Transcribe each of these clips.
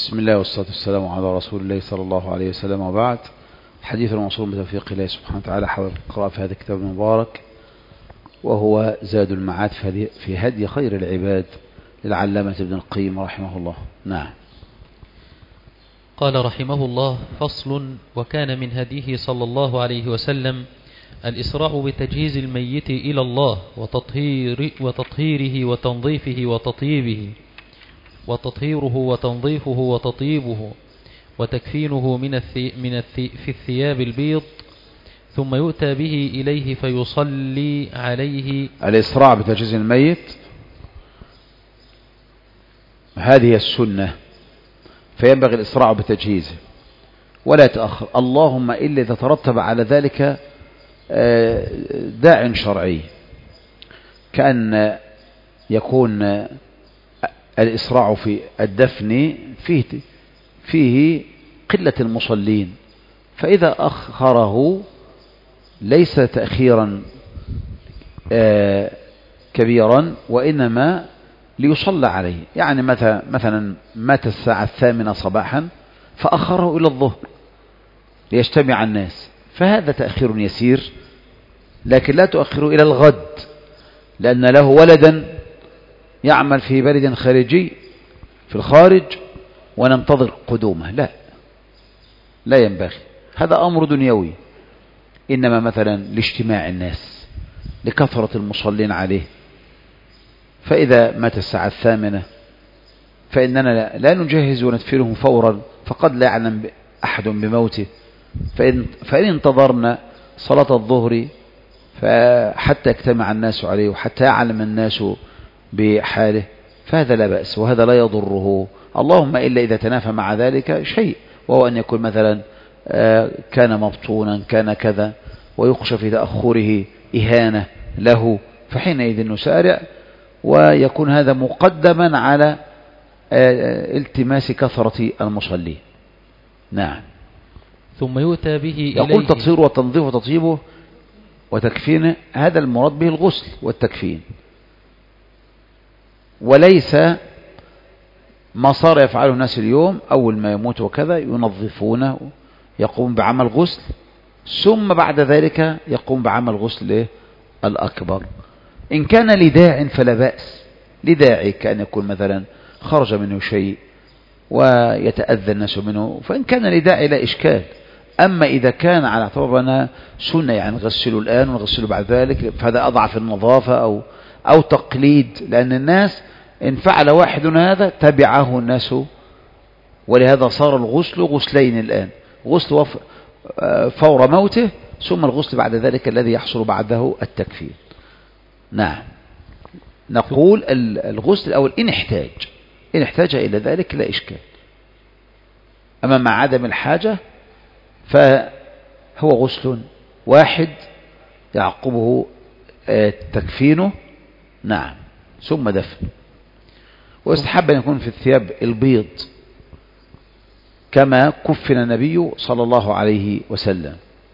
بسم الله والصلاة والسلام على رسول الله صلى الله عليه وسلم، وبعد. حديث الموصول بتوفيق الله سبحانه وتعالى حول القراءة في هذا الكتاب المبارك، وهو زاد المعاد في هدي خير العباد للعلامة ابن القيم رحمه الله. نعم. قال رحمه الله: فصل. وكان من هديه صلى الله عليه وسلم الإسراع بتجهيز الميت إلى الله وتطهيره وتنظيفه وتطيبه وتطهيره وتنظيفه وتطيبه وتكفينه في الثياب البيض، ثم يؤتى به إليه فيصلي عليه. الإسراع بتجهيز الميت هذه السنة، فينبغي الإسراع بتجهيزه ولا يتأخر، اللهم إلا إذا ترتب على ذلك داع شرعي، كأن يكون الإسراع في الدفن فيه قلة المصلين، فإذا أخره ليس تأخيرا كبيرا، وإنما ليصلى عليه. يعني مثلا مات الساعة 8 صباحا فأخره إلى الظهر ليجتمع الناس، فهذا تأخير يسير، لكن لا تؤخره إلى الغد لأن له ولدا يعمل في بلد خارجي في الخارج وننتظر قدومه. لا ينبغي، هذا أمر دنيوي، إنما مثلا لاجتماع الناس لكثرة المصلين عليه. فإذا مات الساعة 8 فإننا لا نجهز وندفنه فورا، فقد لا يعلم أحد بموته، فإن انتظرنا صلاة الظهر حتى يجتمع الناس عليه وحتى يعلم الناس بحاله، فهذا لا بأس وهذا لا يضره، اللهم إلا إذا تنافى مع ذلك شيء، وهو أن يكون مثلا كان مبطونا كان كذا ويخشى في تأخره إهانة له، فحينئذ نسارع، ويكون هذا مقدما على التماس كثرة المصلين. نعم. ثم يؤتى به إليه. يقول تطهيره وتنظيفه وتطيبه وتكفينه، هذا المراد به الغسل والتكفين، وليس ما صار يفعله الناس اليوم أول ما يموت وكذا ينظفونه، يقوم بعمل غسل ثم بعد ذلك يقوم بعمل غسل الأكبر. إن كان لداع فلا بأس، لداعي كأن يكون مثلا خرج منه شيء ويتأذى الناس منه، فإن كان لداعي لا إشكال. أما إذا كان على اعتبار أنها سنة، يعني نغسله الآن ونغسله بعد ذلك، فهذا أضعف النظافة أو تقليد، لأن الناس إن فعل واحد هذا تبعه الناس، ولهذا صار الغسل غسلين الآن، غسل فور موته ثم الغسل بعد ذلك الذي يحصل بعده التكفير. نعم. نقول الغسل الأول إن احتاج إلى ذلك لا إشكال، أما مع عدم الحاجة فهو غسل واحد يعقبه تكفينه، نعم، ثم دفن. ويستحب أن يكون في الثياب البيض كما كفن النبي صلى الله عليه وسلم.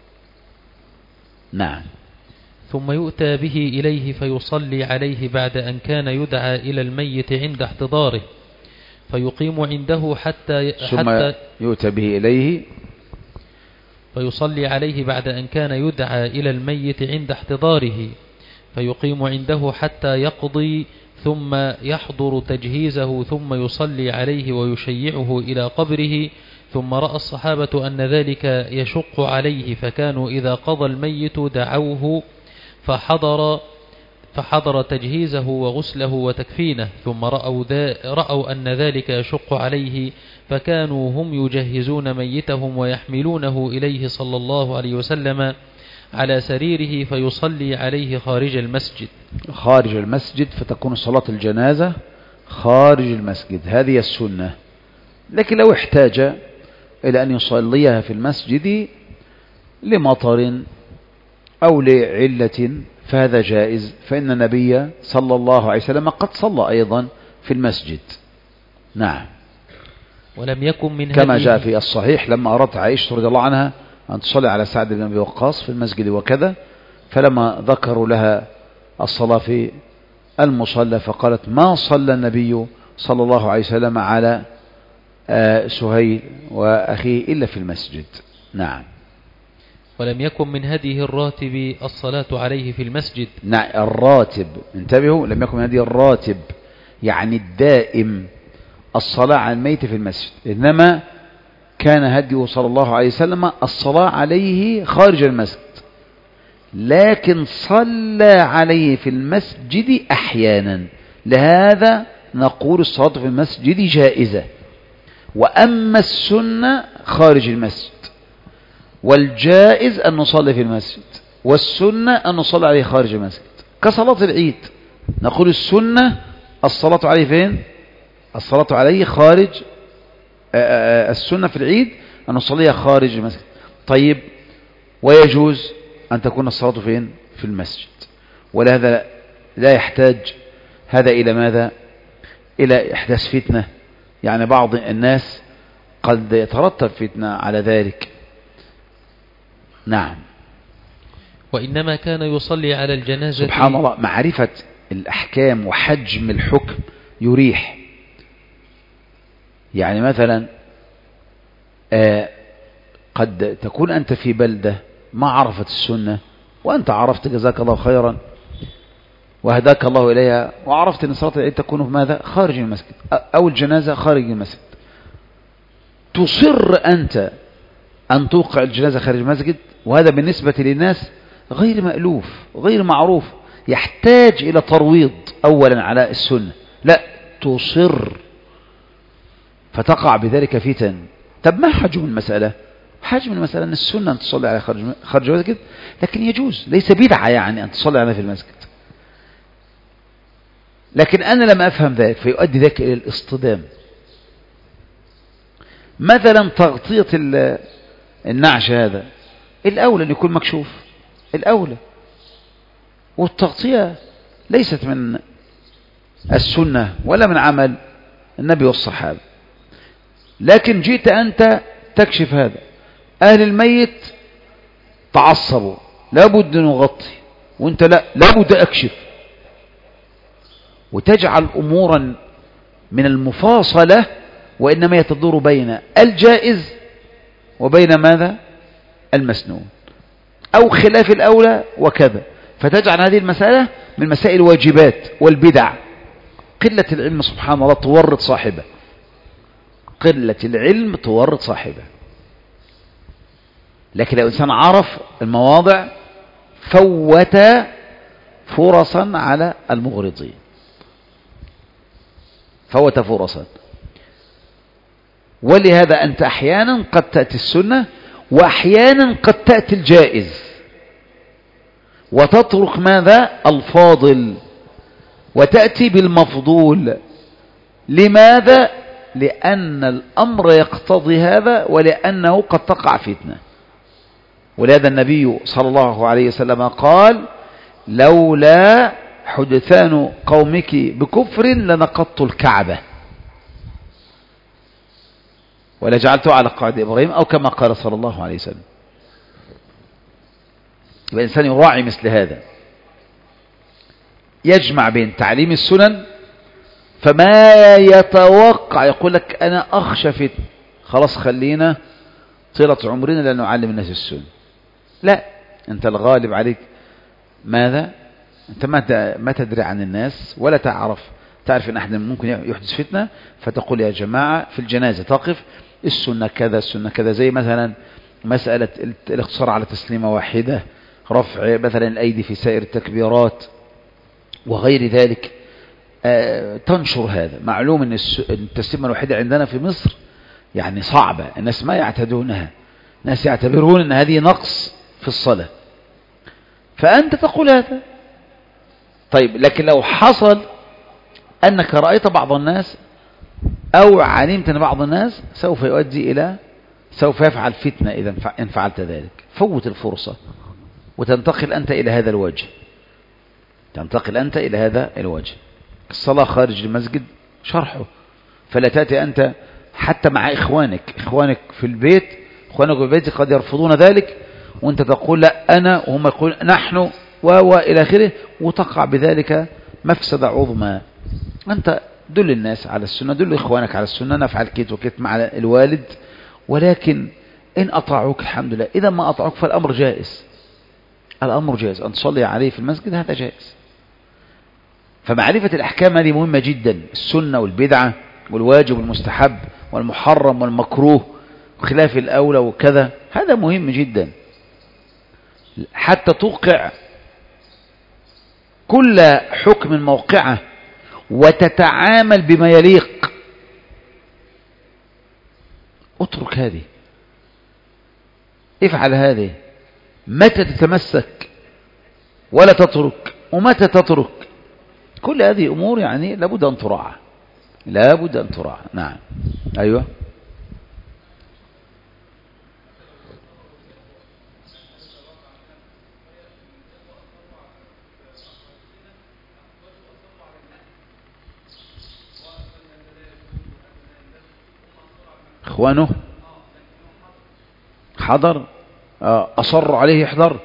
نعم. ثم يؤتى به إليه فيصلي عليه بعد أن كان يدعى إلى الميت عند احتضاره، فيقيم عنده حتى يؤتى به إليه فيصلي عليه بعد أن كان يدعى إلى الميت عند احتضاره، فيقيم عنده حتى يقضي، ثم يحضر تجهيزه، ثم يصلي عليه ويشيعه إلى قبره. ثم رأى الصحابة أن ذلك يشق عليه، فكانوا إذا قضى الميت دعوه فحضر تجهيزه وغسله وتكفينه، ثم رأوا أن ذلك يشق عليه، فكانوا هم يجهزون ميتهم ويحملونه إليه صلى الله عليه وسلم على سريره، فيصلي عليه خارج المسجد، فتكون صلاة الجنازة خارج المسجد، هذه السنة. لكن لو احتاج إلى أن يصليها في المسجد لمطر أو لعلة فهذا جائز، فإن النبي صلى الله عليه وسلم قد صلى أيضا في المسجد. نعم. ولم يكن من كما جاء في الصحيح لما أردت عائشة رضي الله عنها أن تصلي على سعد بن أبي وقاص في المسجد وكذا، فلما ذكروا لها الصلاة في المصلى فقالت: ما صلى النبي صلى الله عليه وسلم على سهيل وأخيه إلا في المسجد. نعم. ولم يكن من هديه الراتب الصلاة عليه في المسجد. نعم، الراتب، انتبهوا، لم يكن من هديه الراتب يعني الدائم الصلاة على الميت في المسجد، إنما كان هديه صلى الله عليه وسلم الصلاة عليه خارج المسجد، لكن صلى عليه في المسجد أحيانا، لهذا نقول الصلاة في المسجد جائزة. وأما السنة خارج المسجد، والجائز أن نصلي في المسجد، والسنة أن نصلي عليه خارج المسجد. كصلاة العيد نقول السنة الصلاة عليه فين؟ الصلاة عليه خارج، السنة في العيد أن نصليها خارج المسجد. طيب، ويجوز أن تكون الصلاة فين؟ في المسجد. ولهذا لا يحتاج هذا إلى ماذا؟ إلى إحداث فتنة، يعني بعض الناس قد يترتب فتنة على ذلك. نعم. وإنما كان يصلي على الجنازة. سبحان الله، معرفة الأحكام وحجم الحكم يريح. يعني مثلا قد تكون أنت في بلدة ما عرفت السنة، وأنت عرفت جزاك الله خيرا وهداك الله إليها، وعرفت أن صلاة العيد تكون في ماذا؟ خارج المسجد، أو الجنازة خارج المسجد. تصر أنت أن توقع الجنازة خارج المسجد، وهذا بالنسبة للناس غير مألوف، غير معروف، يحتاج إلى ترويض أولا على السنة. لا، تصر، فتقع بذلك فتن. طب ما حجم المسألة؟ حجم المسألة أن السنة أن تصلي على خارج المسجد، لكن يجوز، ليس بدعة يعني أن تصلي عليها في المسجد. لكن أنا لم أفهم ذلك، فيؤدي ذلك إلى الاصطدام. مثلا تغطية النعش هذا الأولى أن يكون مكشوف، الأولى، والتغطية ليست من السنة ولا من عمل النبي والصحابة، لكن جئت أنت تكشف هذا. أهل الميت تعصبوا، لابد نغطي، وانت لا، لابد أكشف، وتجعل أمورا من المفاصلة، وإنما يتدور بين الجائز وبين ماذا؟ المسنون، أو خلاف الأولى وكذا، فتجعل هذه المسألة من مسائل الواجبات والبدع. قلة العلم سبحان الله تورط صاحبه، قلة العلم تورط صاحبه. لكن لو إنسان عرف المواضع فوت فرصا على المغرضين، فوت فرصا. ولهذا أنت أحيانا قد تأتي السنة، وأحيانا قد تأتي الجائز، وتترك ماذا؟ الفاضل، وتأتي بالمفضول. لماذا؟ لأن الأمر يقتضي هذا، ولأنه قد تقع فتنة. ولهذا النبي صلى الله عليه وسلم قال: لولا حدثان قومك بكفر لنقضت الكعبة ولجعلته على قاعدة إبراهيم، أو كما قال صلى الله عليه وسلم. يبقى الإنسان يراعي مثل هذا، يجمع بين تعليم السنن، فما يتوقع يقول لك أنا أخشى فتنة، خلاص خلينا طيلة عمرنا لا نعلم الناس السنة. لا، أنت الغالب عليك ماذا؟ أنت ما تدري عن الناس، ولا تعرف أن أحد ممكن يحدث فتنة، فتقول يا جماعة في الجنازة تقف السنة كذا، السنة كذا، زي مثلا مسألة الاقتصار على تسليمة واحدة، رفع مثلا الأيدي في سائر التكبيرات وغير ذلك. تنشر هذا. معلوم أن التسليمة الواحدة عندنا في مصر يعني صعبة، الناس ما يعتدونها، الناس يعتبرون أن هذه نقص في الصلاة، فأنت تقول هذا. طيب، لكن لو حصل أنك رأيت بعض الناس أو علمت أن بعض الناس سوف يفعل فتنة إذا إن فعلت ذلك، فوت الفرصة وتنتقل أنت إلى هذا الوجه، الصلاة خارج المسجد شرحه. فلا تأتي أنت حتى مع إخوانك في البيت، قد يرفضون ذلك، وأنت تقول لا أنا، وهم يقول نحن، وإلى آخره، وتقع بذلك مفسدة عظمى. أنت دل الناس على السنة، دل إخوانك على السنة، نفعل كيت وكيت مع الوالد، ولكن إن أطاعوك الحمد لله، إذا ما أطاعوك فالأمر جائز. الأمر جائز أن تصلي عليه في المسجد، هذا جائز. فمعرفة الأحكام هذه مهمة جدا، السنة والبدعة والواجب والمستحب والمحرم والمكروه وخلاف الأولى وكذا، هذا مهم جدا حتى توقع كل حكم موقعه وتتعامل بما يليق. اترك هذه، افعل هذه، متى تتمسك ولا تترك، ومتى تترك، كل هذه أمور يعني لابد أن تراعى، لابد أن تراعى. نعم. أيوة. إخوانه حضر، أصر عليه يحضر،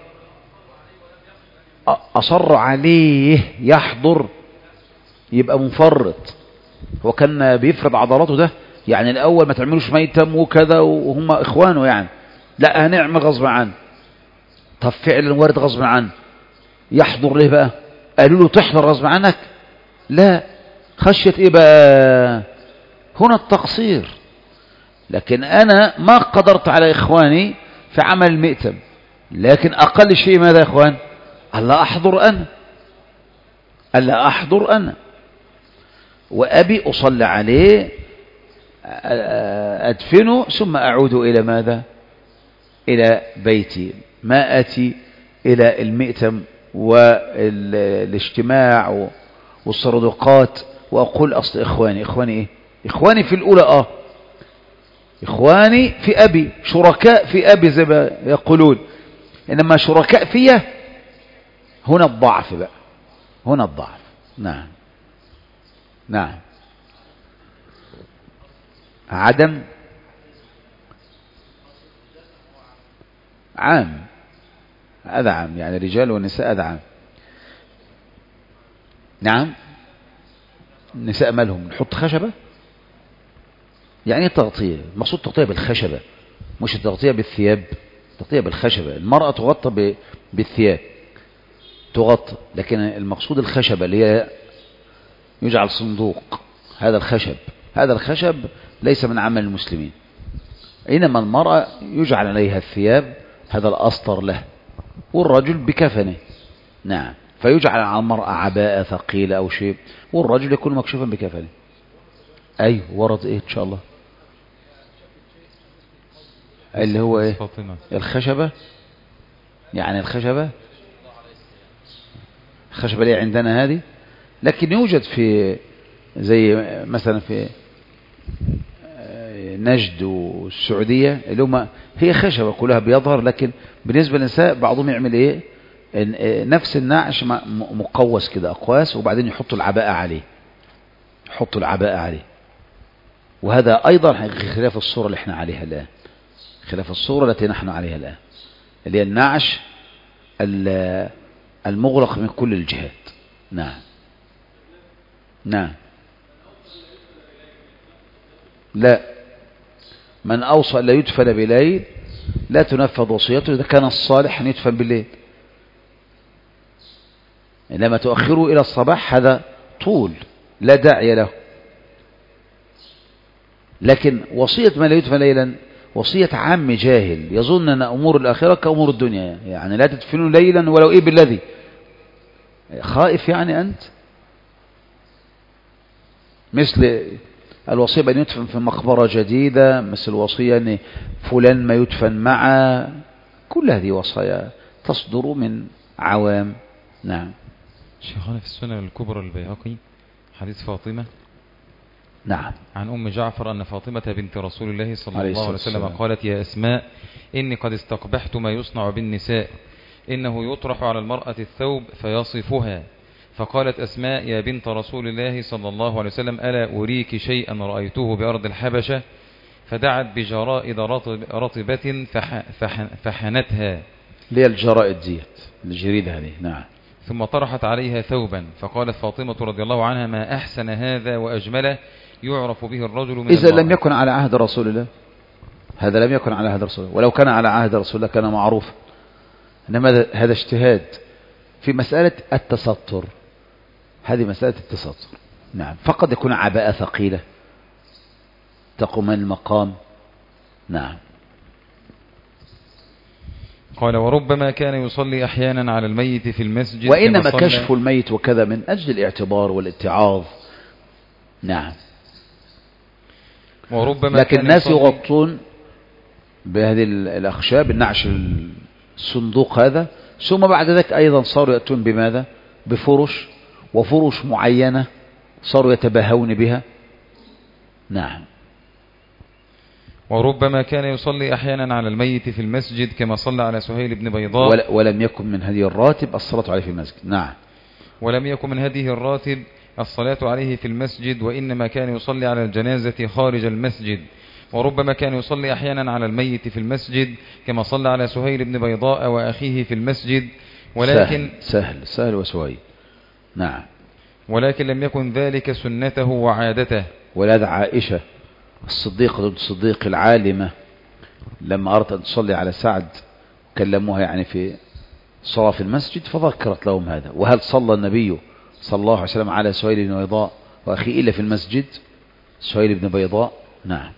أصر عليه يحضر يبقى مفرط. هو كان بيفرض عضلاته ده، يعني الأول ما تعملوش ميتم وكذا وهم إخوانه يعني، لا هنعمل غصب عنه. طب فعلا وارد غصب عنه، يحضر ليه بقى؟ قالوا له تحضر غصب عنك؟ لا، خشية ايه بقى؟ هنا التقصير. لكن أنا ما قدرت على إخواني في عمل المئتم، لكن أقل شيء ماذا يا إخوان؟ ألا أحضر أنا، ألا أحضر أنا، وأبي أصلي عليه أدفنه ثم أعود إلى ماذا؟ إلى بيتي، ما أتي إلى المئتم والاجتماع والصردقات وأقول أصل إخواني. إخواني إيه؟ إخواني في الأولى إخواني في أبي، شركاء في أبي زي ما يقولون، إنما شركاء فيه هنا الضعف بقى، هنا الضعف. نعم. نعم. عدم عام، هذا عام، يعني الرجال والنساء هذا عام. نعم. النساء مالهم؟ نحط خشبة؟ يعني ايه تغطية؟ المقصود تغطية بالخشبة، مش التغطية بالثياب، تغطية بالخشبة. المرأة تغطى بالثياب، تغطى، لكن المقصود الخشبة اللي هي يجعل صندوق، هذا الخشب، هذا الخشب ليس من عمل المسلمين. إنما المرأة يجعل عليها الثياب، هذا الأسطر له، والرجل بكفنه. نعم. فيجعل على المرأة عباءة ثقيلة أو شيء، والرجل يكون مكشوفا بكفنه. أي ورد إيه إن شاء الله؟ اللي هو إيه؟ الخشبة، يعني الخشبة اللي عندنا هذه، لكن يوجد في زي مثلا في نجد والسعودية اللي هم هي خشبة كلها بيظهر، لكن بالنسبة للنساء بعضهم يعمل ايه؟ نفس النعش مقوس كده، أقواس، وبعدين يحطوا العباءة عليه، يحطوا العباءة عليه. وهذا أيضا خلاف الصورة اللي احنا عليها الآن، خلاف الصورة التي نحن عليها الآن، اللي هي النعش المغلق من كل الجهات. نعم. نعم. لا، من أوصى لا يدفن بليل لا تنفذ وصيته، إذا كان الصالح أن يدفن بالليل، إنما تؤخره إلى الصباح هذا طول لا داعي له. لكن وصية من لا يدفن ليلا وصية عام جاهل يظن أن أمور الآخرة كأمور الدنيا، يعني لا تدفنوا ليلا ولو إيه بالذي، خائف يعني أنت. مثل الوصية بأن يدفن في مقبرة جديدة، مثل الوصية أن فلان ما يدفن معه، كل هذه وصايا تصدر من عوام. نعم. شيخنا في السنن الكبرى البيهقي حديث فاطمة، نعم، عن أم جعفر أن فاطمة بنت رسول الله صلى الله عليه وسلم قالت: يا أسماء، إني قد استقبحت ما يصنع بالنساء، إنه يطرح على المرأة الثوب فيصفها. فقالت أسماء: يا بنت رسول الله صلى الله عليه وسلم، ألا أريك شيئا رأيته بأرض الحبشة؟ فدعت بجرائد رطبة فحنتها، اللي هي الجرائد ديت، الجريدة هذه. نعم. ثم طرحت عليها ثوبا، فقالت فاطمة رضي الله عنها: ما أحسن هذا وأجمله يعرف به الرجل من إذا المرأة. لم يكن على عهد رسول الله، هذا لم يكن على عهد رسول الله، ولو كان على عهد رسول الله كان معروفا. إنما هذا اجتهاد في مسألة التستر، هذه مسألة التستر. نعم، فقد يكون عباءة ثقيلة تقوم المقام. نعم. قال: وربما كان يصلي أحيانا على الميت في المسجد، وإنما كشف الميت وكذا من أجل الاعتبار والاتعاظ. نعم. وربما لكن الناس يغطون بهذه الأخشاب، النعش الصندوق هذا، ثم بعد ذلك أيضا صاروا يأتون بماذا؟ بفرش، وفرش معينة صاروا يتباهون بها. نعم. وربما كان يصلي أحيانا على الميت في المسجد كما صلى على سهيل بن بيضاء، ولم يكن من هدي الراتب الصلاة عليه في المسجد. نعم. ولم يكن من هديه الراتب الصلاة عليه في المسجد، وإنما كان يصلي على الجنازة خارج المسجد. وربما كان يصلي أحيانا على الميت في المسجد كما صلى على سهيل بن بيضاء وأخيه في المسجد، ولكن سهل وسهيل. نعم. ولكن لم يكن ذلك سنته وعادته. ولهذا عائشة الصديق العالمة لما أردت أن تصلي على سعد كلموها يعني في صلاة في المسجد، فذكرت لهم هذا. وهل صلى النبي صلى الله عليه وسلم على سهيل بن بيضاء وأخيه إلا في المسجد؟ سهيل بن بيضاء. نعم.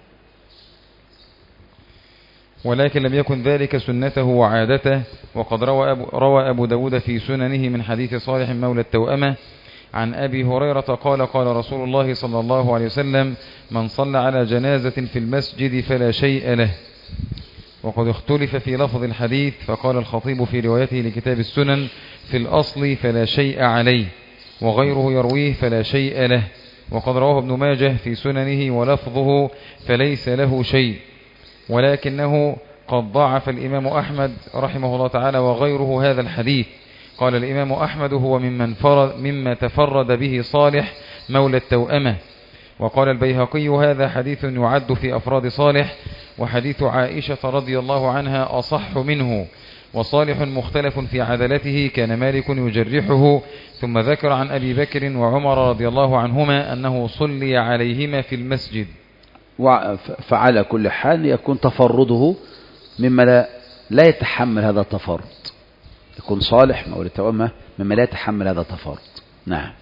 ولكن لم يكن ذلك سنته وعادته. وقد روى أبو داود في سننه من حديث صالح مولى التوأمة عن أبي هريرة قال: قال رسول الله صلى الله عليه وسلم: من صلى على جنازة في المسجد فلا شيء له. وقد اختلف في لفظ الحديث، فقال الخطيب في روايته لكتاب السنن: في الأصل فلا شيء عليه، وغيره يرويه فلا شيء له. وقد رواه ابن ماجه في سننه ولفظه فليس له شيء، ولكنه قد ضعف الإمام أحمد رحمه الله تعالى وغيره هذا الحديث. قال الإمام أحمد: هو مما تفرد به صالح مولى التوأمة. وقال البيهقي: هذا حديث يعد في أفراد صالح، وحديث عائشة رضي الله عنها أصح منه. وصالح مختلف في عدالته، كان مالك يجرحه. ثم ذكر عن أبي بكر وعمر رضي الله عنهما أنه صلي عليهما في المسجد. فعلى كل حال يكون تفرده مما لا يتحمل هذا التفرد، يكون صالح مولى التوأمة مما لا يتحمل هذا التفرد. نعم.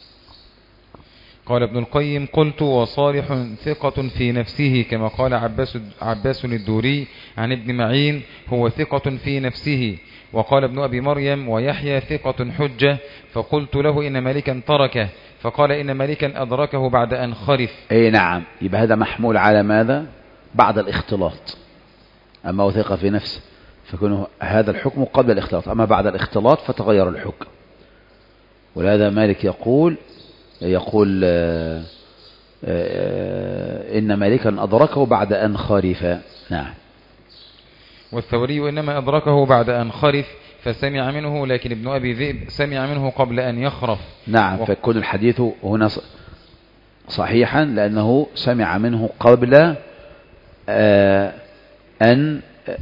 قال ابن القيم: قلت: وصالح ثقة في نفسه، كما قال عباس الدوري عن ابن معين: هو ثقة في نفسه. وقال ابن أبي مريم: ويحيى ثقة حجة. فقلت له: إن مالكا تركه. فقال: إن مالكا أدركه بعد أن خرف. أي نعم. يبقى هذا محمول على ماذا؟ بعد الاختلاط. أما هو ثقة في نفسه فكون هذا الحكم قبل الاختلاط، أما بعد الاختلاط فتغير الحكم. ولهذا مالك يقول إن مالكا أدركه بعد أن خرف. نعم. والثوري: إنما أدركه بعد أن خرف فسمع منه، لكن ابن أبي ذئب سمع منه قبل أن يخرف. نعم. فيكون الحديث هنا صحيحا لأنه سمع منه قبل أن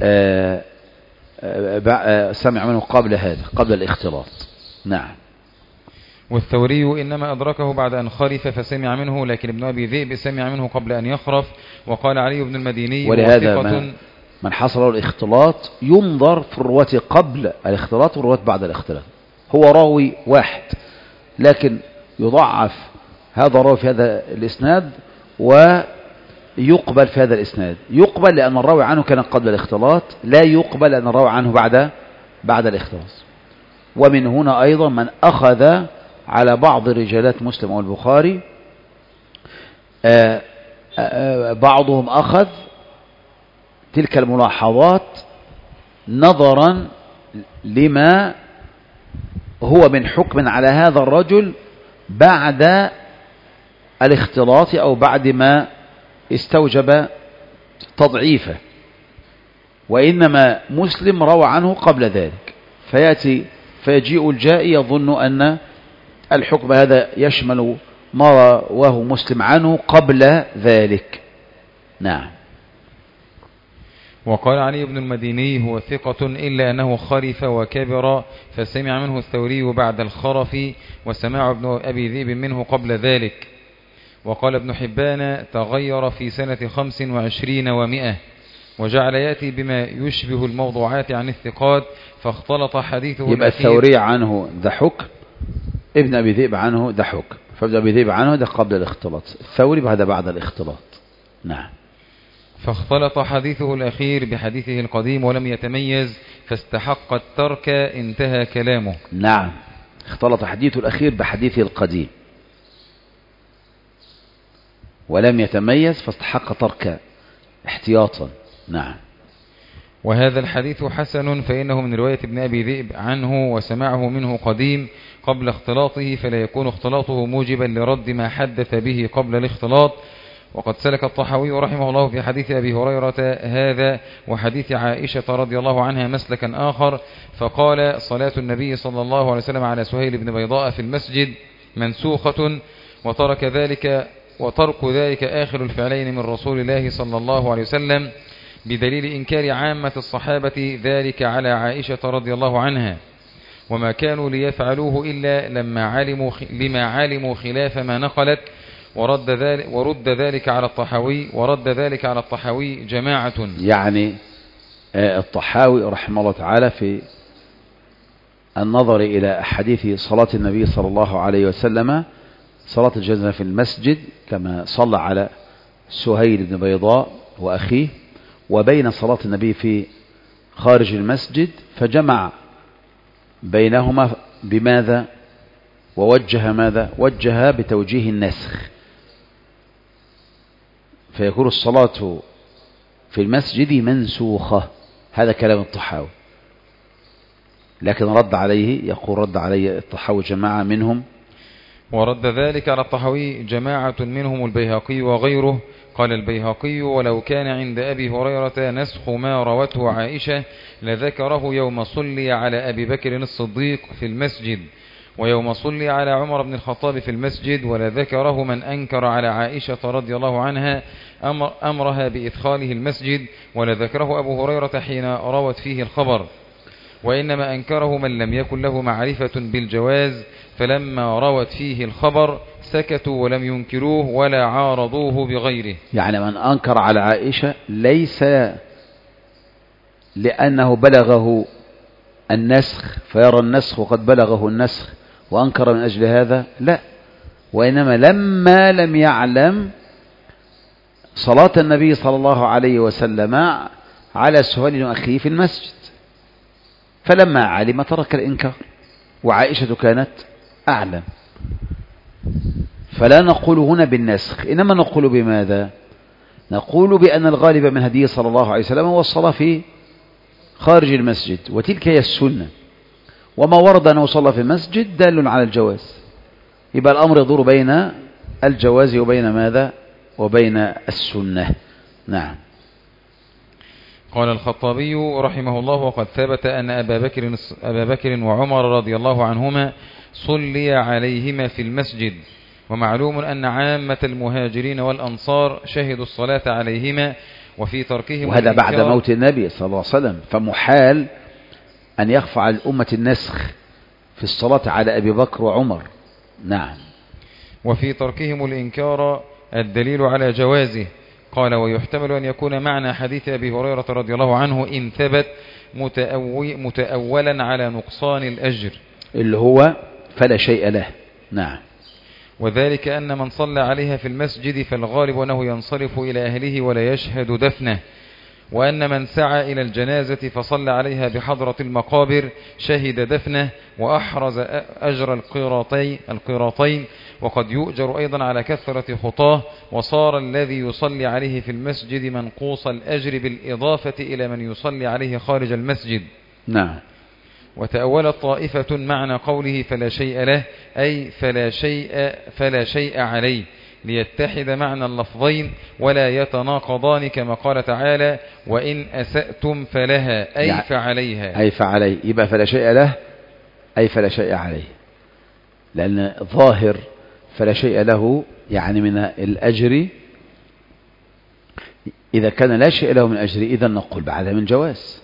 سمع منه قبل هذا، قبل الاختلاط. نعم. والثوري: إنما أدركه بعد أن خرف فسمع منه، لكن ابن أبي ذئب سمع منه قبل أن يخرف. وقال علي بن المديني: ولهذا من حصل له الاختلاط ينظر في الرواة قبل الاختلاط والرواة بعد الاختلاط. هو راوي واحد لكن يضعف هذا الراوي في هذا الإسناد ويقبل في هذا الإسناد. يقبل لأن الراوي عنه كان قبل الاختلاط، لا يقبل لأن الراوي عنه بعد الاختلاط. ومن هنا أيضا من أخذ على بعض رجالات مسلم والبخاري، بعضهم أخذ تلك الملاحظات نظرا لما هو من حكم على هذا الرجل بعد الاختلاط أو بعد ما استوجب تضعيفه، وإنما مسلم روى عنه قبل ذلك. فيجيء الجائي يظن أن الحكم هذا يشمل ما رواه مسلم عنه قبل ذلك. نعم. وقال علي بن المديني هو ثقة إلا أنه خرف وكبر فسمع منه الثوري بعد الخرف وسماع ابن أبي ذئب منه قبل ذلك. وقال ابن حبان تغير في سنة 25 و100 وجعل يأتي بما يشبه الموضوعات عن الثقات فاختلط حديثه. يبقى الثوري عنه ده حكم، ابن أبي ذئب عنه ده حكم، فابن أبي ذئب عنه ده قبل الاختلاط، الثوري هذا بعد الاختلاط. نعم. فاختلط حديثه الأخير بحديثه القديم ولم يتميز فاستحق الترك انتهى كلامه. نعم، اختلط حديثه الأخير بحديثه القديم ولم يتميز فاستحق ترك احتياطا. نعم. وهذا الحديث حسن فإنه من رواية ابن أبي ذئب عنه وسماعه منه قديم قبل اختلاطه، فلا يكون اختلاطه موجبا لرد ما حدث به قبل الاختلاط. وقد سلك الطحاوي رحمه الله في حديث أبي هريرة هذا وحديث عائشة رضي الله عنها مسلكا آخر، فقال صلاة النبي صلى الله عليه وسلم على سهيل بن بيضاء في المسجد منسوخة، وترك ذلك آخر الفعلين من رسول الله صلى الله عليه وسلم، بدليل إنكار عامة الصحابة ذلك على عائشة رضي الله عنها، وما كانوا ليفعلوه إلا لما علموا خلاف ما نقلت. ورد ذلك على الطحاوي جماعة. يعني الطحاوي رحمه الله تعالى في النظر إلى حديث صلاة النبي صلى الله عليه وسلم صلاة الجنازة في المسجد كما صلى على سهيل بن بيضاء وأخيه، وبين صلاة النبي في خارج المسجد، فجمع بينهما بماذا؟ ووجه ماذا؟ وجه بتوجيه النسخ، فيكون الصلاة في المسجد منسوخة. هذا كلام الطحاوي، لكن رد عليه، يقول رد عليه الطحاوي جماعة منهم. ورد ذلك على الطحاوي جماعة منهم البيهقي وغيره. قال البيهقي ولو كان عند أبي هريرة نسخ ما روته عائشة لذكره يوم صلي على أبي بكر الصديق في المسجد ويوم صلي على عمر بن الخطاب في المسجد، ولذكره من أنكر على عائشة رضي الله عنها أمرها بإدخاله المسجد، ولذكره أبو هريرة حين روت فيه الخبر، وإنما أنكره من لم يكن له معرفة بالجواز، فلما روت فيه الخبر سكتوا ولم ينكروه ولا عارضوه بغيره. يعني من أنكر على عائشة ليس لأنه بلغه النسخ فيرى النسخ وقد بلغه النسخ وأنكر من أجل هذا، لا، وإنما لما لم يعلم صلاة النبي صلى الله عليه وسلم على سهيل وأخيه في المسجد، فلما علم ترك الإنكار، وعائشة كانت أعلم. فلا نقول هنا بالنسخ، إنما نقول بماذا؟ نقول بأن الغالب من هديه صلى الله عليه وسلم هو الصلاة في خارج المسجد، وتلك هي السنة، وما ورد أنه صلى في المسجد دال على الجواز. يبقى الأمر يدور بين الجواز وبين ماذا؟ وبين السنة. نعم. قال الخطابي رحمه الله وقد ثبت أن أبا بكر وعمر رضي الله عنهما صلي عليهما في المسجد، ومعلوم أن عامة المهاجرين والأنصار شهدوا الصلاة عليهما، وفي تركهم وهذا بعد موت النبي صلى الله عليه وسلم، فمحال أن يخفى على الأمة النسخ في الصلاة على أبي بكر وعمر. نعم. وفي تركهم الإنكار الدليل على جوازه. قال ويحتمل أن يكون معنى حديث أبي هريرة رضي الله عنه إن ثبت متأولا على نقصان الأجر اللي هو فلا شيء له. نعم. وذلك أن من صلى عليها في المسجد فالغالب أنه ينصرف إلى أهله ولا يشهد دفنه، وأن من سعى إلى الجنازة فصلى عليها بحضرة المقابر شهد دفنه وأحرز أجر القيراطين، وقد يؤجر أيضا على كثرة خطاه، وصار الذي يصلي عليه في المسجد منقوص الأجر بالإضافة إلى من يصلي عليه خارج المسجد. نعم. وتأولت طائفة معنى قوله فلا شيء له أي فلا شيء عليه، ليتحد معنى اللفظين ولا يتناقضان، كما قال تعالى وإن أسأتم فلها أي فعليها أي فعليه. يبقى فلا شيء له أي فلا شيء عليه، لأن ظاهر فلا شيء له يعني من الأجر إذا كان لا شيء له من أجر إذا نقول بعدم الجواز.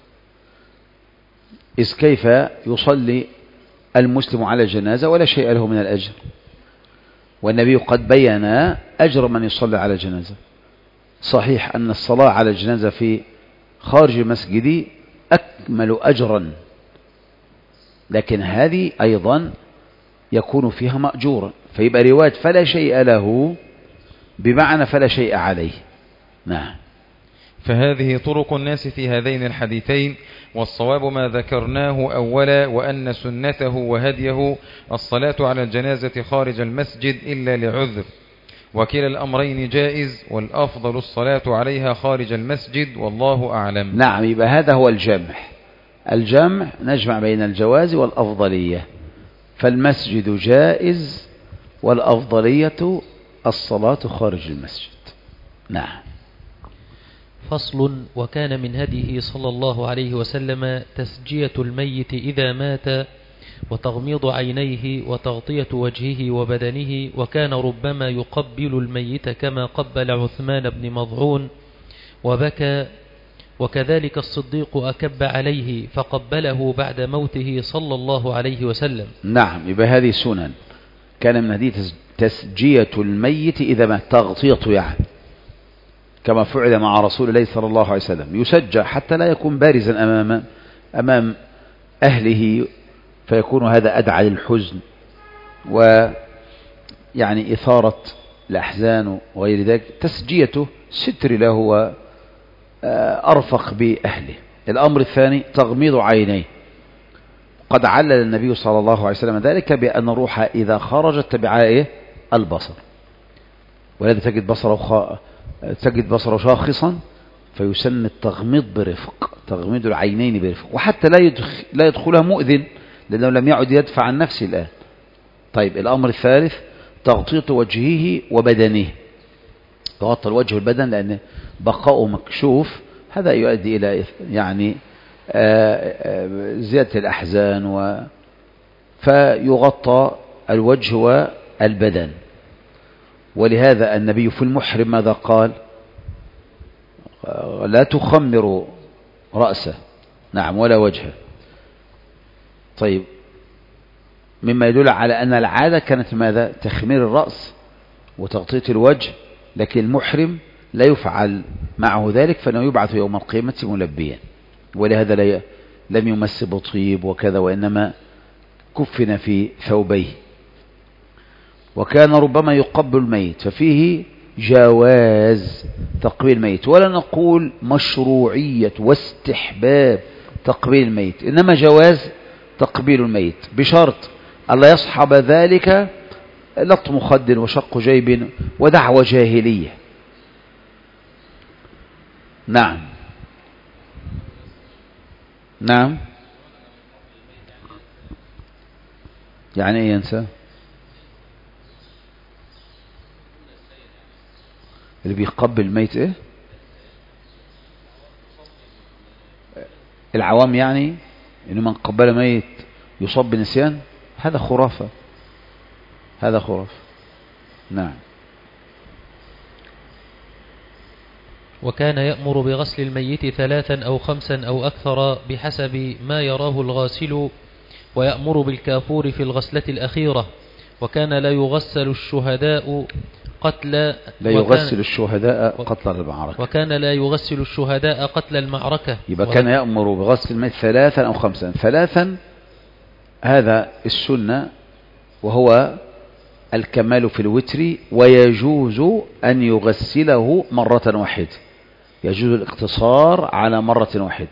إذ كيف يصلي المسلم على الجنازة ولا شيء له من الأجر؟ والنبي قد بين أجر من يصلي على الجنازة. صحيح أن الصلاة على الجنازة في خارج المسجد أكمل أجرا، لكن هذه أيضا يكون فيها مأجورا، فيبقى رواية فلا شيء له بمعنى فلا شيء عليه. نعم. فهذه طرق الناس في هذين الحديثين، والصواب ما ذكرناه أولا، وأن سنته وهديه الصلاة على الجنازة خارج المسجد إلا لعذر، وكلا الأمرين جائز، والأفضل الصلاة عليها خارج المسجد، والله أعلم. نعم، يبقى هذا هو الجمع نجمع بين الجواز والأفضلية، فالمسجد جائز والأفضلية الصلاة خارج المسجد. نعم. فصل. وكان من هديه صلى الله عليه وسلم تسجية الميت إذا مات، وتغميض عينيه، وتغطية وجهه وبدنه، وكان ربما يقبل الميت كما قبل عثمان بن مظعون وبكى، وكذلك الصديق أكب عليه فقبله بعد موته صلى الله عليه وسلم. نعم، يبقى هذه سنن. كان من هديه تسجية الميت إذا مات، تغطيته يعني، كما فعل مع رسول الله صلى الله عليه وسلم، يسجى حتى لا يكون بارزا أمام أهله، فيكون هذا أدعى للحزن ويعني إثارة الأحزان وغير ذلك. تسجيته ستر له وأرفق بأهله. الأمر الثاني تغميض عينيه. قد علل النبي صلى الله عليه وسلم ذلك بأن الروح إذا خرجت تبع البصر، ولذا تجد بصره شاخصا، فيسن التغميض برفق، تغميض العينين برفق، وحتى لا يدخلها مؤذن، لأنه لم يعد يدفع عن نفسه الآن. طيب، الأمر الثالث تغطية وجهه وبدنه. يغطى الوجه والبدن لأن بقاؤه مكشوف، هذا يؤدي إلى يعني زيادة الأحزان، فيغطى الوجه والبدن. ولهذا النبي في المحرم ماذا قال؟ لا تخمر رأسه، نعم، ولا وجهه. طيب، مما يدل على أن العادة كانت ماذا؟ تخمير الرأس وتغطية الوجه، لكن المحرم لا يفعل معه ذلك، فإنه يبعث يوم القيامة ملبيا. ولهذا لم يمس بطيب وكذا، وإنما كفن في ثوبيه. وكان ربما يقبل الميت، ففيه جواز تقبيل الميت، ولا نقول مشروعية واستحباب تقبيل الميت، إنما جواز تقبيل الميت، بشرط ألا يصحب ذلك لطم خد وشق جيب ودعوة جاهلية. نعم. نعم، يعني ايه ينسى؟ اللي بيقبل الميت ايه؟ العوام يعني انه من قبل ميت يصاب بنسيان، هذا خرافة، هذا خرافة. نعم. وكان يأمر بغسل الميت 3 أو 5 أو أكثر بحسب ما يراه الغاسل، ويأمر بالكافور في الغسلة الأخيرة. وكان لا يغسل الشهداء قتل المعركة. وكان لا يغسل الشهداء قتل المعركة. يبقى كان يأمر بغسل الميت 3 أو 5. 3 هذا السنة، وهو الكمال في الوتر، ويجوز أن يغسله مرة واحدة، يجوز الاقتصار على مرة واحدة،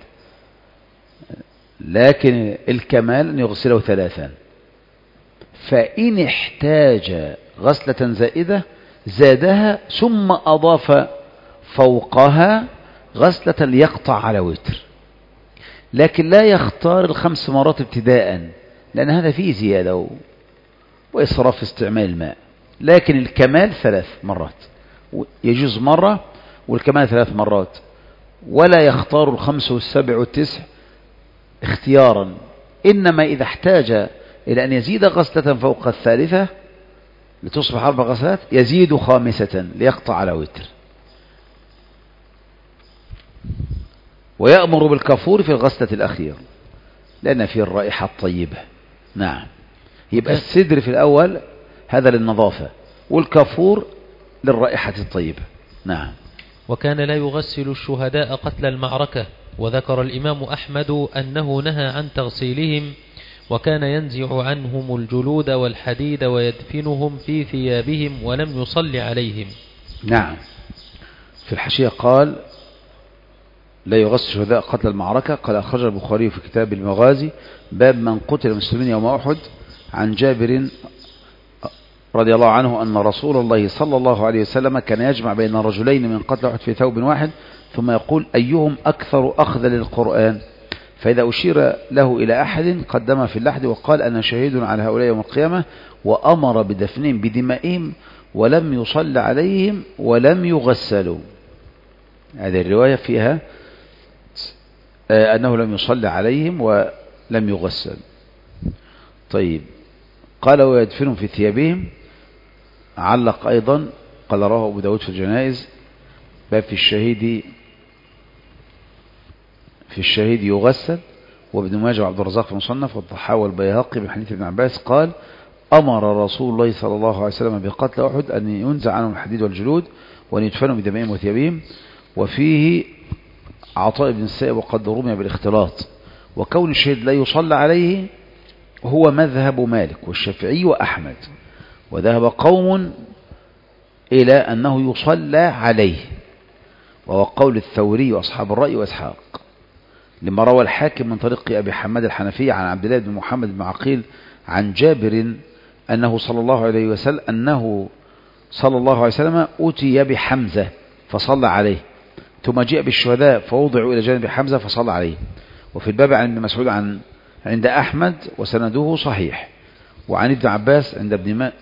لكن الكمال أن يغسله 3. فإن احتاج غسلة زائدة زادها، ثم أضاف فوقها غسلة ليقطع على وتر، لكن لا يختار 5 مرات ابتداء، لأن هذا فيه زيادة وإسراف استعمال الماء. لكن الكمال 3 مرات، يجوز مرة، والكمال 3 مرات، ولا يختار 5 و7 و9 اختيارا، إنما إذا احتاج إلى أن يزيد غسلة فوق 3 لتصبح 4 غسلات، يزيد 5 ليقطع على وتر. ويأمر بالكافور في الغسلة الأخيرة لأن فيه الرائحة الطيبة. نعم. يبقى السدر في الأول هذا للنظافة، والكافور للرائحة الطيبة. نعم. وكان لا يغسل الشهداء قتل المعركة. وذكر الإمام أحمد أنه نهى عن تغسيلهم، وكان ينزع عنهم الجلود والحديد ويدفنهم في ثيابهم ولم يصلي عليهم. نعم. في الحاشية قال لا يغسل الشهداء قتل المعركة. قال أخرج البخاري في كتاب المغازي باب من قتل المسلمين يوم أحد عن جابر رضي الله عنه أن رسول الله صلى الله عليه وسلم كان يجمع بين رجلين من قتل أحد في ثوب واحد ثم يقول أيهم أكثر أخذ للقرآن، فإذا أشير له إلى أحد قدم في اللحد وقال أنا شهيد على هؤلاء يوم القيامة، وأمر بدفنهم بدمائهم ولم يصل عليهم ولم يغسلوا. هذه الرواية فيها أنه لم يصل عليهم ولم يغسل. طيب، قال ويدفنهم في ثيابهم. علق أيضا قال رواه أبو داود في الجنائز باب في الشهيد يغسل، وابن ماجه وعبد الرزاق في المصنف والضحاوي والبيهقي من حديث ابن عباس قال أمر رسول الله صلى الله عليه وسلم بقتل أحد أن ينزع عنهم الحديد والجلود وأن يدفنوا بدمائهم وثيابهم. وفيه عطاء بن السائب وقد رمي بالاختلاط. وكون الشهيد لا يصلى عليه هو مذهب مالك والشافعي وأحمد، وذهب قوم إلى أنه يصلى عليه، وهو قول الثوري وأصحاب الرأي وإسحاق، لما روى الحاكم من طريق أبي حماد الحنفي عن عبد الله بن محمد بن عقيل عن جابر أنه صلى الله عليه وسلم أتي بحمزة فصلى عليه، ثم جاء بالشهداء فوضعوا إلى جانب حمزة فصلى عليه. وفي الباب عن ابن مسعود عند أحمد وسنده صحيح، وعن ابن عباس عند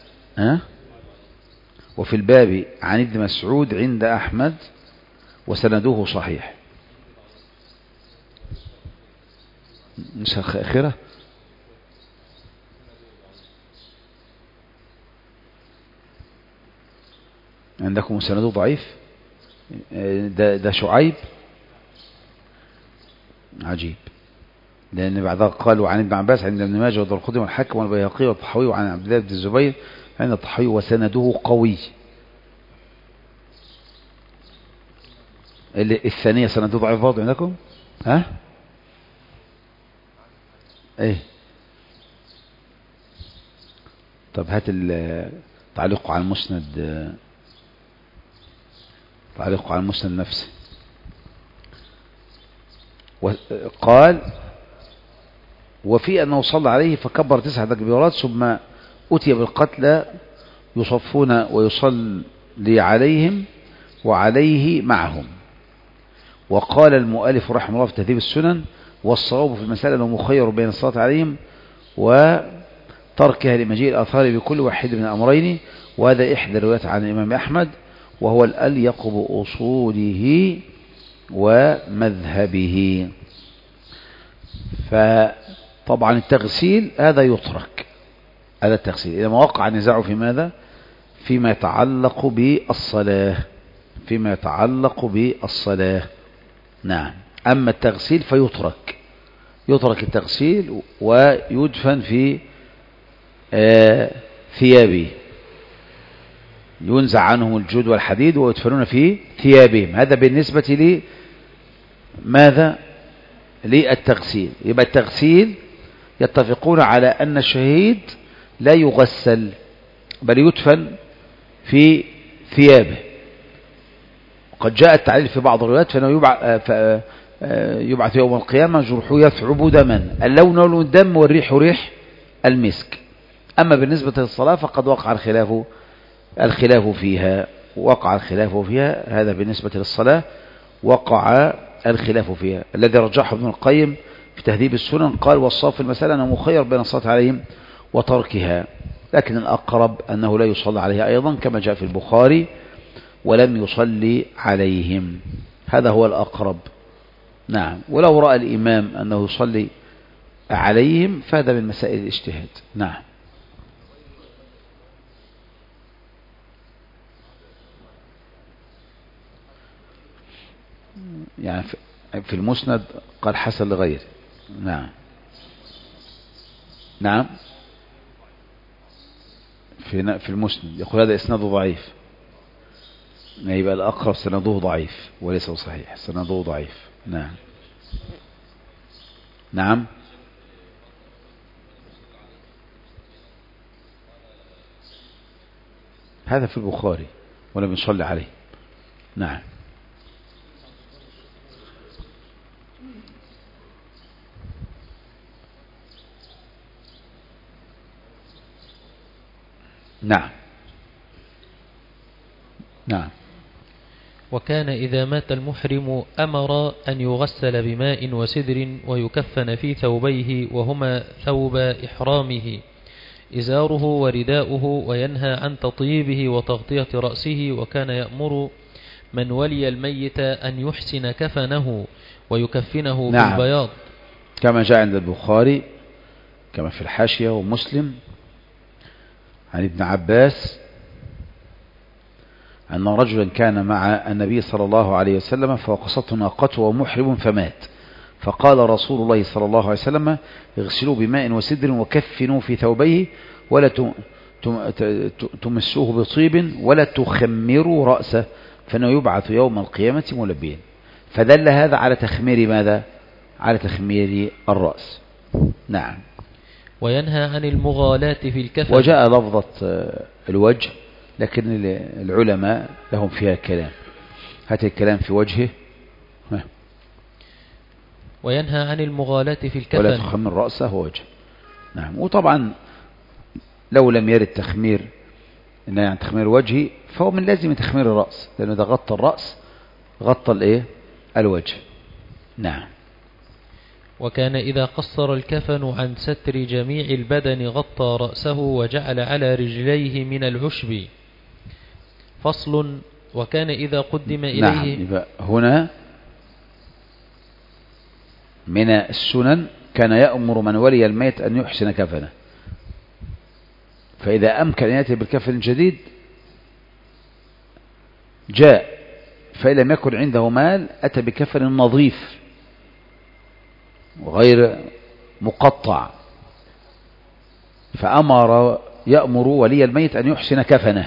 وفي الباب عن ابن مسعود عند أحمد وسنده صحيح. نسخ آخرة عندكم سنده ضعيف. ده شعيب عجيب، لأن بعدها قالوا عن ابن عباس عند ابن ماجه والدرقطني والحاكم والبيهقي والطحاوي وعن عبد الله بن الزبير عند الطحاوي وسنده قوي. الثانية سنده ضعيف برضه عندكم؟ ايه؟ طب هات تعليق على المسند، تعليق على المسند نفسه. قال وفي أنه صلى عليه فكبر 9 تكبيرات ثم أتي بالقتلى يصفون ويصلي عليهم وعليه معهم. وقال المؤلف رحمه الله في تهذيب السنن والصواب في المسألة أنه مخير بين الصلاة عليهم وتركها لمجيء الآثار بكل واحد من الأمرين، وهذا إحدى الروايات عن الإمام أحمد وهو الأليق بأصوله ومذهبه. فطبعا التغسيل هذا يترك، هذا التغسيل إذا ما وقع النزاع في ماذا؟ فيما يتعلق بالصلاة. نعم. أما التغسيل فيترك، التغسيل ويدفن في ثيابه، ينزع عنهم الجلود والحديد ويدفنون في ثيابهم. هذا بالنسبة ماذا؟ للتغسيل. يبقى التغسيل يتفقون على أن الشهيد لا يغسل بل يدفن في ثيابه. قد جاء التعليل في بعض الروايات فإنه يبعث يوم القيامة جرحه يثعب دما، اللون لون الدم والريح ريح المسك. أما بالنسبة للصلاة فقد وقع الخلاف فيها. هذا بالنسبة للصلاة وقع الخلاف فيها. الذي رجحه ابن القيم في تهذيب السنن قال والصواب في المسألة أنه مخير بين الصلاة عليهم وتركها، لكن الأقرب أنه لا يصلى عليها أيضا كما جاء في البخاري ولم يصلي عليهم. هذا هو الأقرب. نعم. ولو رأى الإمام أنه يصلي عليهم فهذا من مسائل الاجتهاد. نعم. يعني في المسند قال حسن لغيره. نعم نعم في المسند يقول هذا إسناده ضعيف، يبقى الأقرب سنده ضعيف وليس صحيح، سنده ضعيف. نعم نعم هذا في البخاري ولم يصلي عليه. نعم نعم نعم. وكان إذا مات المحرم أمر أن يغسل بماء وسدر ويكفن في ثوبيه وهما ثوب إحرامه إزاره ورداؤه، وينهى عن تطييبه وتغطية رأسه. وكان يأمر من ولي الميت أن يحسن كفنه ويكفنه بالبياض كما جاء عند البخاري كما في الحاشية ومسلم عن ابن عباس أن رجلا كان مع النبي صلى الله عليه وسلم فوقصته ناقته ومحرم فمات، فقال رسول الله صلى الله عليه وسلم اغسلوا بماء وسدر وكفنوا في ثوبيه ولا تمسوه بطيب ولا تخمروا رأسه فإنه يبعث يوم القيامة ملبيا. فدل هذا على تخمير ماذا؟ على تخمير الرأس. نعم. وينهى عن المغالاة في الكفن. وجاء لفظة الوجه لكن العلماء لهم فيها كلام، هات الكلام في وجهه. وينهى عن المغالاة في الكفن ولا تخمر رأسه ووجهه. نعم. وطبعا لو لم يرد تخمير إنه يعني تخمير وجهي فهو من لازم تخمير الرأس، لأنه إذا غطى الرأس غطى الإيه؟ الوجه. نعم. وكان إذا قصر الكفن عن ستر جميع البدن غطى رأسه وجعل على رجليه من العشب. فصل. وكان إذا قدم إليه. نعم. هنا من السنن كان يأمر من ولي الميت أن يحسن كفنه، فإذا أمكن أن يأتي بالكفن الجديد جاء، فإن لم يكن عنده مال أتى بكفن نظيف وغير مقطع، يأمر ولي الميت أن يحسن كفنه.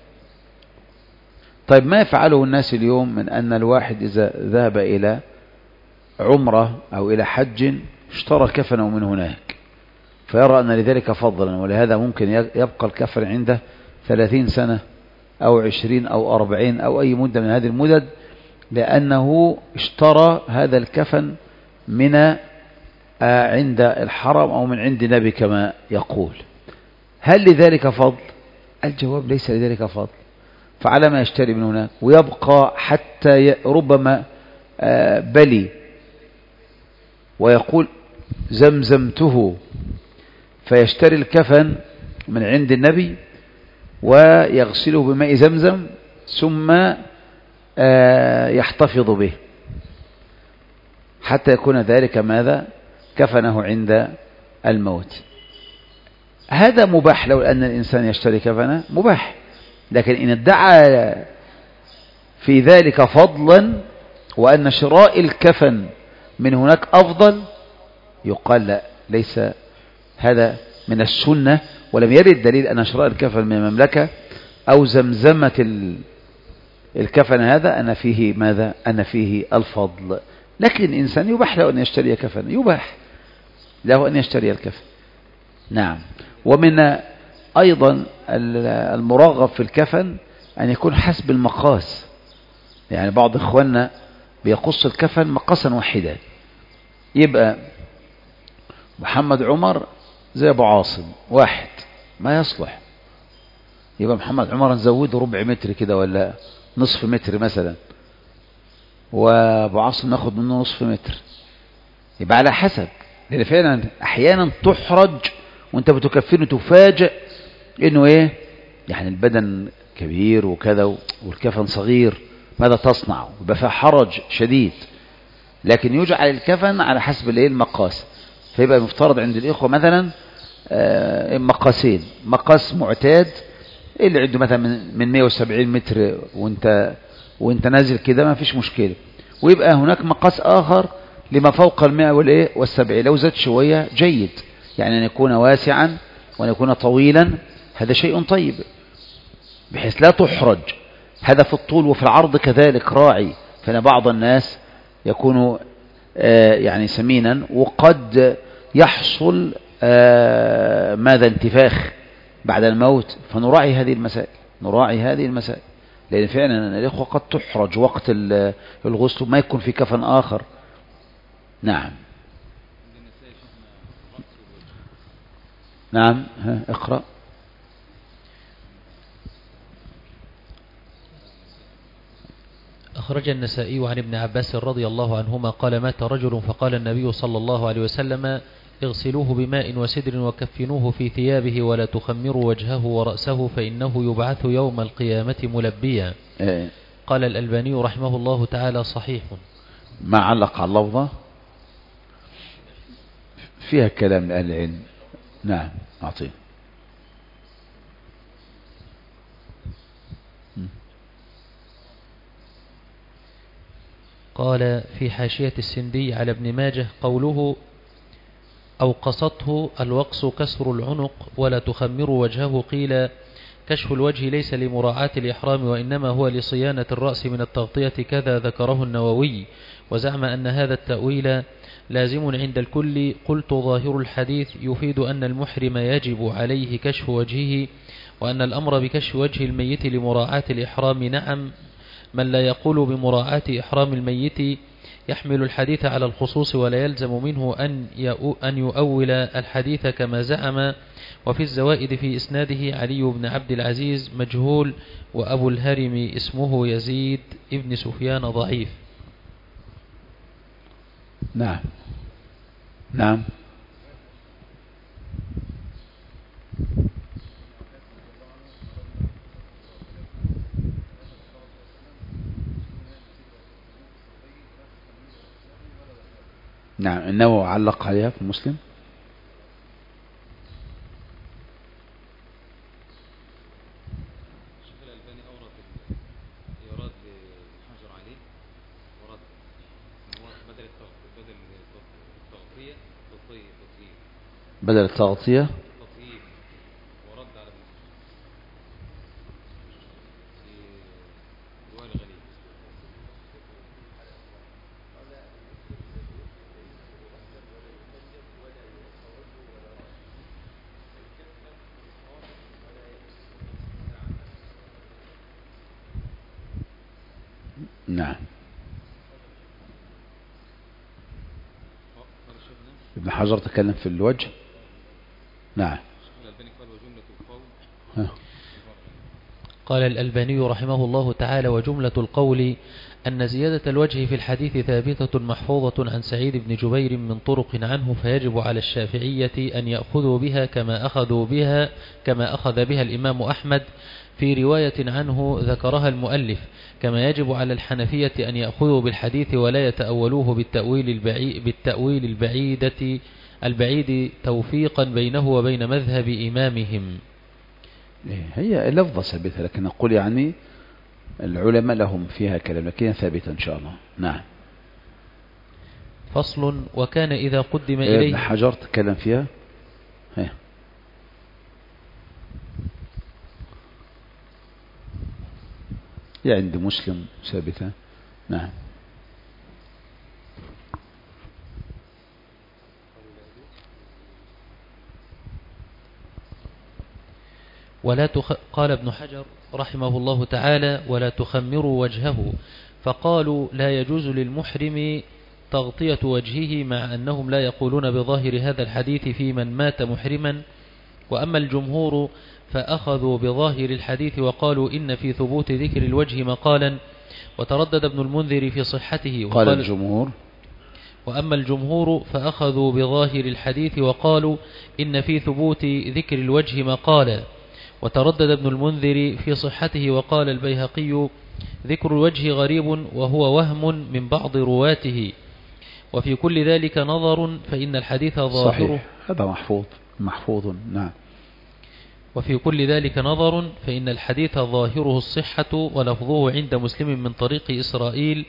طيب ما يفعله الناس اليوم من أن الواحد إذا ذهب إلى عمرة أو إلى حج اشترى كفنه من هناك فيرى أن لذلك فضلا، ولهذا ممكن يبقى الكفن عنده 30 سنة أو 20 أو 40 أو أي مدة من هذه المدد، لأنه اشترى هذا الكفن من عند الحرم أو من عند النبي كما يقول. هل لذلك فضل؟ الجواب ليس لذلك فضل، فعلى ما يشتري من هناك ويبقى حتى ربما بلي ويقول زمزمته، فيشتري الكفن من عند النبي ويغسله بماء زمزم ثم يحتفظ به حتى يكون ذلك ماذا؟ كفنه عند الموت. هذا مباح لو أن الإنسان يشتري كفنه مباح، لكن إن ادعى في ذلك فضلا وأن شراء الكفن من هناك أفضل يقال لا، ليس هذا من السنة، ولم يرد دليل أن شراء الكفن من المملكة أو زمزمة الكفن هذا أن فيه ماذا؟ أن فيه الفضل. لكن الإنسان يباح له أن يشتري كفن، يباح له أن يشتري الكفن. نعم. ومن أيضا المرغب في الكفن أن يكون حسب المقاس، يعني بعض إخواننا بيقص الكفن مقاسا واحدا، يبقى محمد عمر زي أبو عاصم واحد ما يصلح، يبقى محمد عمر نزوده ربع متر كده ولا نصف متر مثلا، وأبو عاصم ناخد منه نصف متر، يبقى على حسب. لأن فعلا أحيانا تحرج وانت بتكفنه تفاجئ انه ايه، يعني البدن كبير وكذا والكفن صغير، ماذا تصنع؟ يبقى فيها حرج شديد. لكن يجعل الكفن على حسب الايه المقاس، فيبقى المفترض عند الإخوة مثلا مقاسين، مقاس معتاد اللي عنده مثلا من 170 متر وانت نازل كده ما فيش مشكلة، ويبقى هناك مقاس آخر لما فوق 100 والسبعين. لو زاد شوية جيد، يعني أن يكون واسعا وأن يكون طويلا، هذا شيء طيب بحيث لا تحرج. هذا في الطول وفي العرض كذلك راعي، فإن بعض الناس يكون يعني سمينا وقد يحصل ماذا انتفاخ بعد الموت، فنراعي هذه المسائل، نراعي هذه المسائل، لأن فعلا الإخوة قد تحرج وقت الغسل ما يكون في كفن آخر. نعم نعم اقرأ. أخرج النسائي عن ابن عباس رضي الله عنهما قال مات رجل فقال النبي صلى الله عليه وسلم اغسلوه بماء وسدر وكفنوه في ثيابه ولا تخمروا وجهه ورأسه فإنه يبعث يوم القيامة ملبيا. قال الألباني رحمه الله تعالى صحيح. ما علق على اللفظة فيها كلام لأهل العلم. نعم أعطيه. قال في حاشية السندي على ابن ماجه قوله أو قصته الوقص كسر العنق ولا تخمر وجهه، قيل كشف الوجه ليس لمراعاة الإحرام وإنما هو لصيانة الرأس من التغطية، كذا ذكره النووي، وزعم أن هذا التأويل لازم عند الكل. قلت ظاهر الحديث يفيد أن المحرم يجب عليه كشف وجهه، وأن الأمر بكشف وجه الميت لمراعاة الإحرام. نعم، من لا يقول بمراعاة إحرام الميت يحمل الحديث على الخصوص ولا يلزم منه أن يؤول الحديث كما زعم. وفي الزوائد في إسناده علي بن عبد العزيز مجهول، وأبو الهرم اسمه يزيد ابن سفيان ضعيف. نعم نعم. نعم إنه علق عليها في مسلم. بدل التغطية ورد على نعم. ابن حجر تكلم في الوجه. نعم. قال الألباني رحمه الله تعالى وجملة القول أن زيادة الوجه في الحديث ثابتة محفوظة عن سعيد بن جبير من طرق عنه، فيجب على الشافعية أن يأخذوا بها كما أخذ بها الإمام أحمد في رواية عنه ذكرها المؤلف، كما يجب على الحنفية أن يأخذوا بالحديث ولا يتأولوه بالتأويل البعيد توفيقا بينه وبين مذهب إمامهم. هي اللفظة ثابتة، لكن نقول يعني العلماء لهم فيها كلام، لكن ثابتة إن شاء الله. نعم. فصل. وكان إذا قدم إليه ابن حجر تكلم فيها. هي عند مسلم ثابتة. نعم. قال ابن حجر رحمه الله تعالى ولا تخمروا وجهه، فقالوا لا يجوز للمحرم تغطية وجهه، مع أنهم لا يقولون بظاهر هذا الحديث في من مات محرما. وأما الجمهور فأخذوا بظاهر الحديث وقالوا إن في ثبوت ذكر الوجه مقالا، وتردد ابن المنذر في صحته. قال الجمهور. وأما الجمهور فأخذوا بظاهر الحديث وقالوا إن في ثبوت ذكر الوجه مقالا، وتردد ابن المنذر في صحته. وقال البيهقي ذكر الوجه غريب وهو وهم من بعض رواته، وفي كل ذلك نظر فإن الحديث ظاهره. صحيح، هذا محفوظ. نعم. وفي كل ذلك نظر فإن الحديث ظاهره الصحة، ولفظه عند مسلم من طريق إسرائيل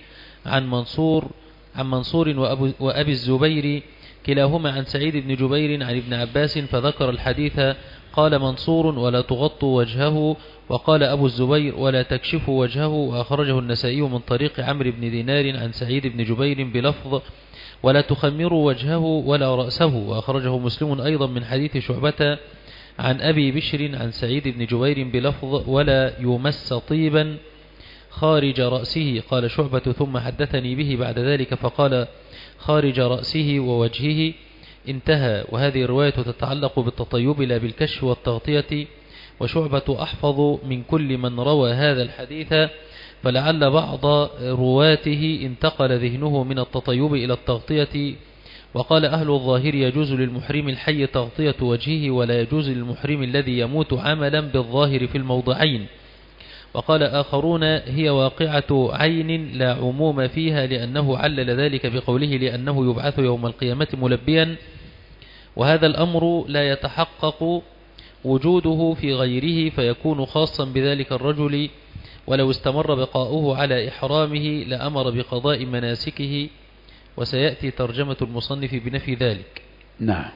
عن منصور وأبي الزبير كلاهما عن سعيد بن جبير عن ابن عباس فذكر الحديث. قال منصور: ولا تغطوا وجهه. وقال أبو الزبير: ولا تكشفوا وجهه. وأخرجه النسائي من طريق عمرو بن دينار عن سعيد بن جبير بلفظ: ولا تخمروا وجهه ولا رأسه. وأخرجه مسلم أيضا من حديث شعبة عن أبي بشر عن سعيد بن جبير بلفظ: ولا يمس طيبا خارج رأسه. قال شعبة: ثم حدثني به بعد ذلك فقال: خارج رأسه ووجهه. انتهى. وهذه الرواية تتعلق بالتطيب لا بالكشف والتغطية. وشعبة أحفظ من كل من روى هذا الحديث، فلعل بعض رواته انتقل ذهنه من التطيب إلى التغطية. وقال أهل الظاهر: يجوز للمحرم الحي تغطية وجهه، ولا يجوز للمحرم الذي يموت عملا بالظاهر في الموضعين. وقال آخرون: هي واقعة عين لا عموم فيها، لأنه علل ذلك بقوله: لأنه يبعث يوم القيامة ملبيا. وهذا الأمر لا يتحقق وجوده في غيره، فيكون خاصا بذلك الرجل، ولو استمر بقاؤه على إحرامه لأمر بقضاء مناسكه. وسيأتي ترجمة المصنف بنفي ذلك. نعم.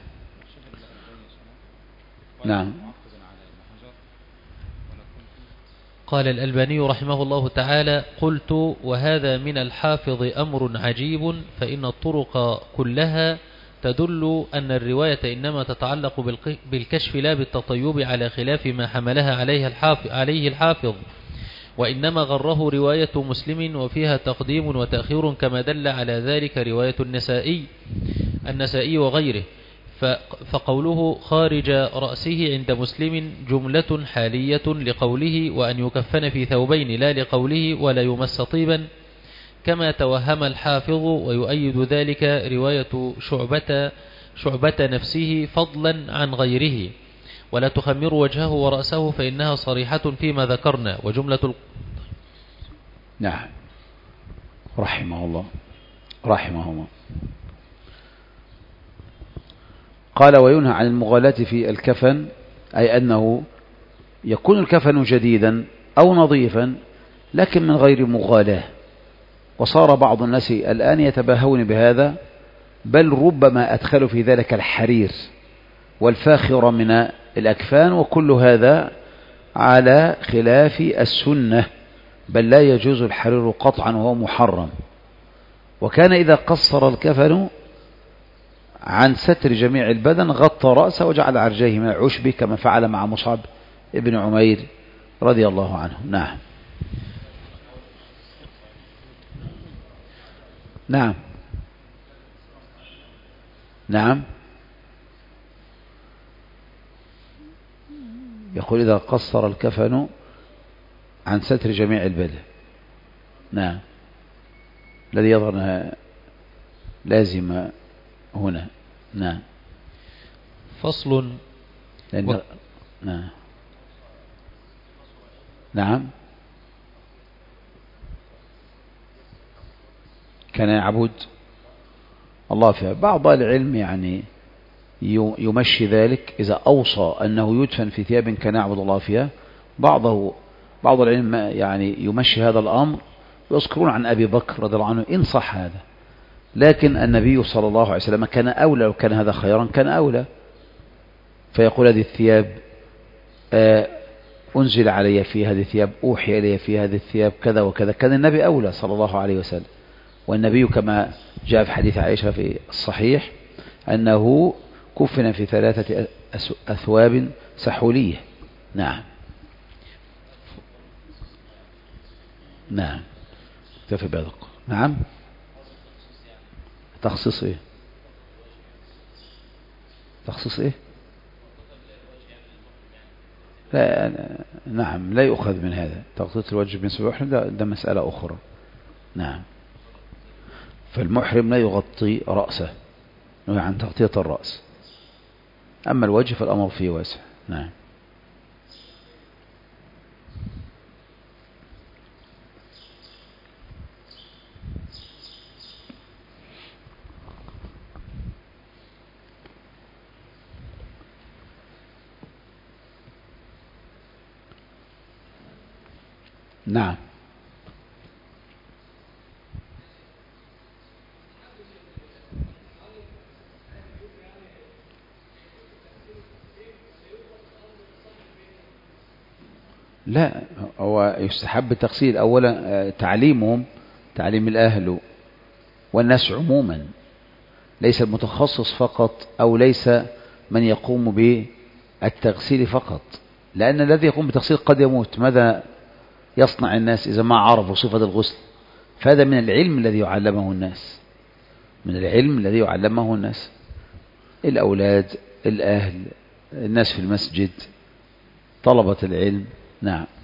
نعم. قال الألباني رحمه الله تعالى: قلت: وهذا من الحافظ أمر عجيب، فإن الطرق كلها تدل أن الرواية إنما تتعلق بالكشف لا بالتطيب، على خلاف ما حملها عليه الحافظ. وإنما غره رواية مسلم وفيها تقديم وتأخير، كما دل على ذلك رواية النسائي وغيره. فقوله خارج رأسه عند مسلم جملة حالية لقوله: وأن يكفن في ثوبين، لا لقوله: ولا يمس طيبا، كما توهم الحافظ. ويؤيد ذلك رواية شعبة نفسه فضلا عن غيره: ولا تخمر وجهه ورأسه، فإنها صريحة فيما ذكرنا. وجملة نعم. رحمه الله. قال: وينهى عن المغالاة في الكفن، أي أنه يكون الكفن جديدا أو نظيفا لكن من غير مغالاة. وصار بعض الناس الآن يتباهون بهذا، بل ربما أدخلوا في ذلك الحرير والفاخر من الأكفان، وكل هذا على خلاف السنة، بل لا يجوز الحرير قطعا وهو محرم. وكان إذا قصر الكفن عن ستر جميع البدن غطى رأسه وجعل عرجيه من العشب، كما فعل مع مصعب ابن عمير رضي الله عنه. نعم. نعم. نعم. يقول: إذا قصر الكفن عن ستر جميع البدن. نعم. الذي يظهر أنها لازمة هنا. نعم. فصل. نعم. نعم. كان يعبد الله فيها. بعض العلم يعني يمشي ذلك إذا أوصى أنه يدفن في ثياب كان يعبد الله فيها. بعض العلم يعني يمشي هذا الأمر، ويذكرون عن أبي بكر رضي الله عنه إن صح هذا، لكن النبي صلى الله عليه وسلم كان أولى، لو كان هذا خيرا كان أولى، فيقول: هذه الثياب أنزل علي في هذه الثياب، أوحي إلي في هذه الثياب كذا وكذا. كان النبي أولى صلى الله عليه وسلم. والنبي كما جاء في حديث عائشة في الصحيح أنه كفن في 3 أثواب سحولية. نعم. نعم. اكتفي بهذا. نعم. تخصيص ايه؟ تخصيص ايه؟ لا. نعم، لا يؤخذ من هذا. تغطية الوجه بالنسبة للمحرم ده مسألة أخرى. نعم. فالمحرم لا يغطي رأسه، نهي عن تغطية الرأس. أما الوجه فالأمر فيه واسع. نعم. نعم. لا، هو يستحب التغسيل أولا، تعليمهم، تعليم الأهل والناس عموما، ليس المتخصص فقط أو ليس من يقوم بالتغسيل فقط، لأن الذي يقوم بالتغسيل قد يموت. ماذا يصنع الناس إذا ما عرفوا صفة الغسل؟ فهذا من العلم الذي يعلمه الناس، من العلم الذي يعلمه الناس، الأولاد، الأهل، الناس في المسجد، طلبة العلم. نعم.